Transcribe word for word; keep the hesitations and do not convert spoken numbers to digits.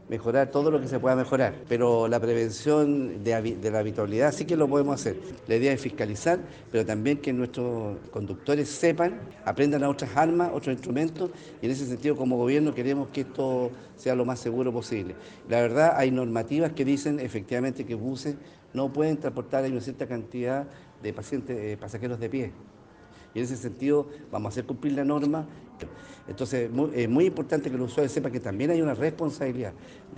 mejorar todo lo que se pueda mejorar, pero la prevención de, de la habitualidad sí que lo podemos hacer. La idea es fiscalizar, pero también que nuestros conductores sepan, aprendan a otras armas, otros instrumentos, y en ese sentido como gobierno queremos que esto sea lo más seguro posible. La verdad hay normativas que dicen efectivamente que buses no pueden transportar una cierta cantidad de pacientes, eh, pasajeros de pie. Y en ese sentido vamos a hacer cumplir la norma. Entonces es muy, muy importante que el usuario sepa que también hay una responsabilidad.